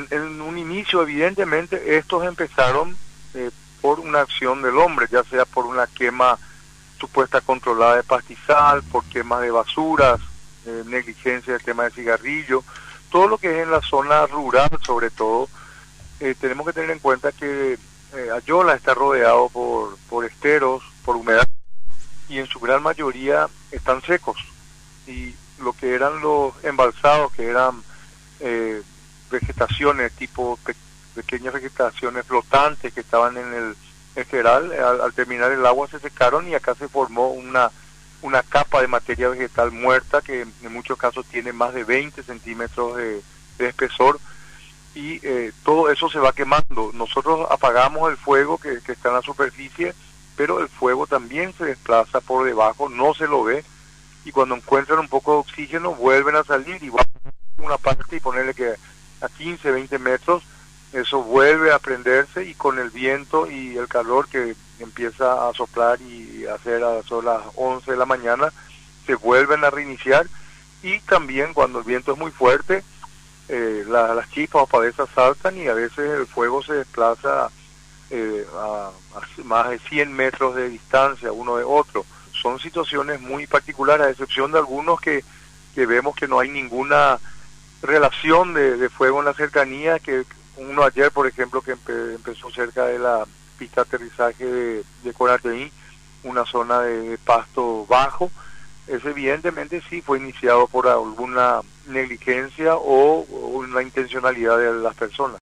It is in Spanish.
En un inicio, evidentemente, estos empezaron por una acción del hombre, ya sea por una quema supuesta controlada de pastizal, por quemas de basuras, negligencia del tema de cigarrillo, todo lo que es en la zona rural sobre todo. Tenemos que tener en cuenta que Ayola está rodeado por esteros, por humedad, y en su gran mayoría están secos, y lo que eran los embalsados, que eran vegetaciones tipo pequeñas vegetaciones flotantes que estaban en el esteral, al terminar el agua se secaron y acá se formó una capa de materia vegetal muerta que en muchos casos tiene más de 20 centímetros de espesor, y todo eso se va quemando. Nosotros apagamos el fuego que está en la superficie, pero el fuego también se desplaza por debajo, no se lo ve, y cuando encuentran un poco de oxígeno vuelven a salir y van a una parte y ponerle que a 15, 20 metros, eso vuelve a prenderse, y con el viento y el calor que empieza a soplar y hacer a las 11 de la mañana, se vuelven a reiniciar. Y también cuando el viento es muy fuerte, las chispas o pavesas saltan y a veces el fuego se desplaza a más de 100 metros de distancia uno de otro. Son situaciones muy particulares, a excepción de algunos que vemos que no hay ninguna relación de fuego en la cercanía, que uno ayer, por ejemplo, que empezó cerca de la pista de aterrizaje de Corateí, una zona de pasto bajo. Eso evidentemente sí fue iniciado por alguna negligencia o una intencionalidad de las personas.